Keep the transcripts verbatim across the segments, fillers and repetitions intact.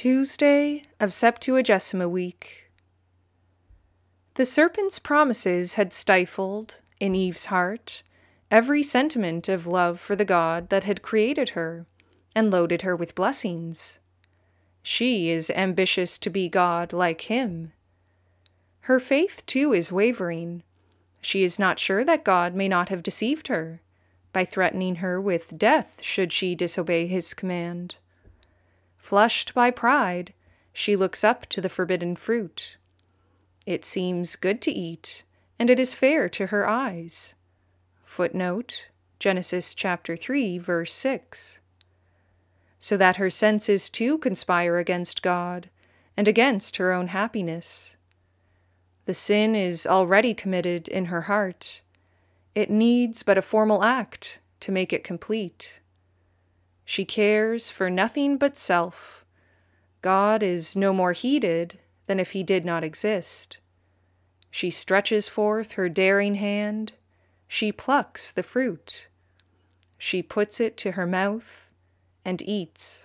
Tuesday of Septuagesima week. The serpent's promises had stifled, in Eve's heart, every sentiment of love for the God that had created her and loaded her with blessings. She is ambitious to be God like him. Her faith, too, is wavering. She is not sure that God may not have deceived her by threatening her with death should she disobey his command. Flushed by pride, she looks up to the forbidden fruit. It seems good to eat, and it is fair to her eyes. Footnote, Genesis chapter three, verse six. So that her senses too conspire against God and against her own happiness. The sin is already committed in her heart. It needs but a formal act to make it complete. She cares for nothing but self. God is no more heeded than if he did not exist. She stretches forth her daring hand. She plucks the fruit. She puts it to her mouth and eats.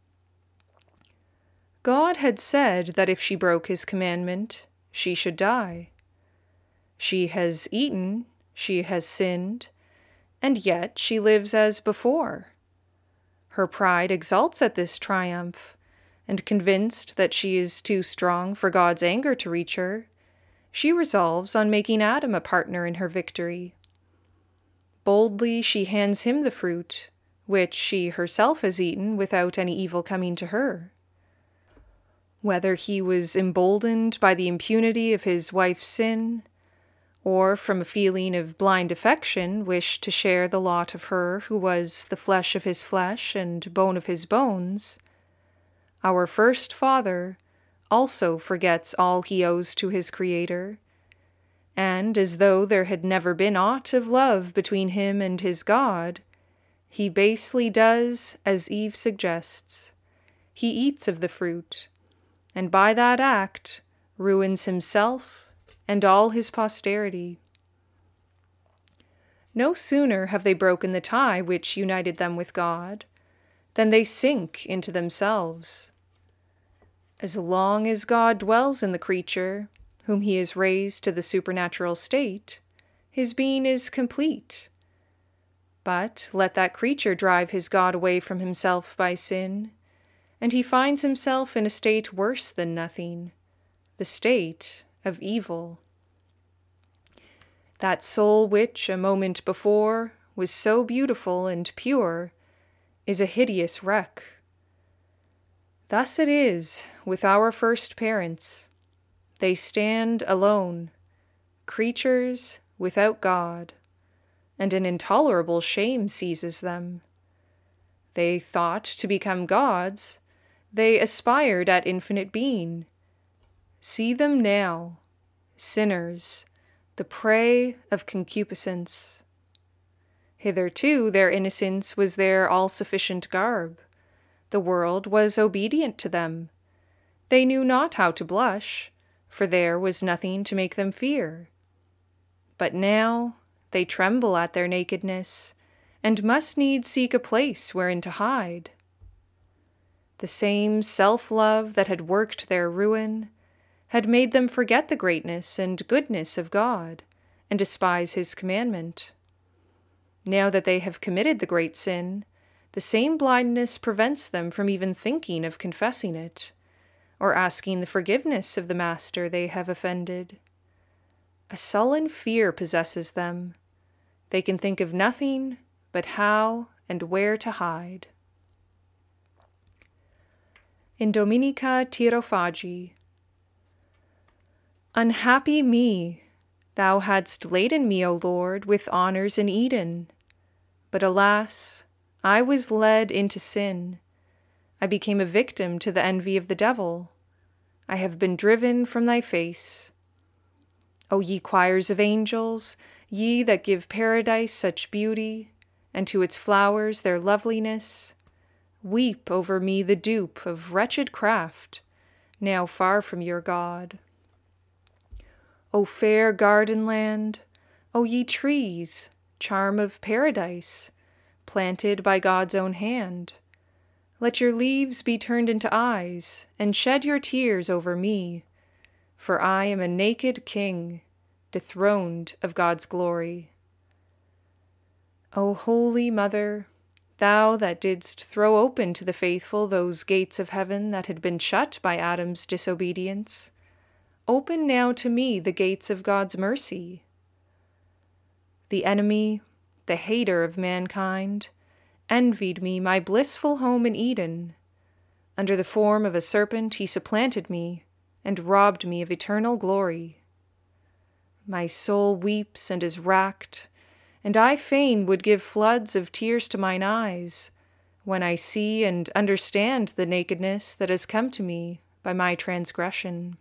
God had said that if she broke his commandment, she should die. She has eaten, she has sinned, and yet she lives as before. Her pride exults at this triumph, and convinced that she is too strong for God's anger to reach her, she resolves on making Adam a partner in her victory. Boldly she hands him the fruit, which she herself has eaten without any evil coming to her. Whether he was emboldened by the impunity of his wife's sin, or from a feeling of blind affection wished to share the lot of her who was the flesh of his flesh and bone of his bones, our first father also forgets all he owes to his Creator, and as though there had never been aught of love between him and his God, he basely does as Eve suggests. He eats of the fruit, and by that act ruins himself and all his posterity. No sooner have they broken the tie which united them with God, than they sink into themselves. As long as God dwells in the creature, whom he has raised to the supernatural state, his being is complete. But let that creature drive his God away from himself by sin, and he finds himself in a state worse than nothing, the state of evil. That soul which, a moment before, was so beautiful and pure, is a hideous wreck. Thus it is with our first parents. They stand alone, creatures without God, and an intolerable shame seizes them. They thought to become gods. They aspired at infinite being. See them now, sinners, the prey of concupiscence. Hitherto their innocence was their all-sufficient garb. The world was obedient to them. They knew not how to blush, for there was nothing to make them fear. But now they tremble at their nakedness, and must needs seek a place wherein to hide. The same self-love that had worked their ruin had made them forget the greatness and goodness of God, and despise his commandment. Now that they have committed the great sin, the same blindness prevents them from even thinking of confessing it, or asking the forgiveness of the Master they have offended. A sullen fear possesses them. They can think of nothing but how and where to hide. In Dominica Tyrofagi. Unhappy me! Thou hadst laden me, O Lord, with honors in Eden. But alas, I was led into sin. I became a victim to the envy of the devil. I have been driven from thy face. O ye choirs of angels, ye that give paradise such beauty, and to its flowers their loveliness, weep over me the dupe of wretched craft, now far from your God. O fair garden land, O ye trees, charm of paradise, planted by God's own hand, Let your leaves be turned into eyes, and shed your tears over me, for I am a naked king, dethroned of God's glory. O Holy Mother, thou that didst throw open to the faithful those gates of heaven that had been shut by Adam's disobedience, open now to me the gates of God's mercy. The enemy, the hater of mankind, envied me my blissful home in Eden. Under the form of a serpent he supplanted me and robbed me of eternal glory. My soul weeps and is racked, and I fain would give floods of tears to mine eyes, when I see and understand the nakedness that has come to me by my transgression.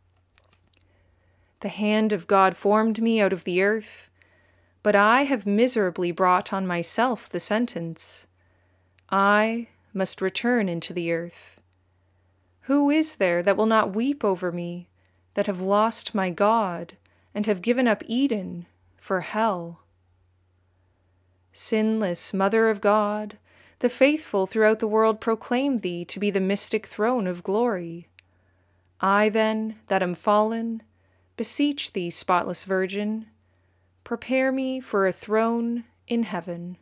The hand of God formed me out of the earth, but I have miserably brought on myself the sentence. I must return into the earth. Who is there that will not weep over me, that have lost my God, and have given up Eden for hell? Sinless Mother of God, the faithful throughout the world proclaim thee to be the mystic throne of glory. I then, that am fallen, beseech thee, spotless Virgin, prepare me for a throne in heaven.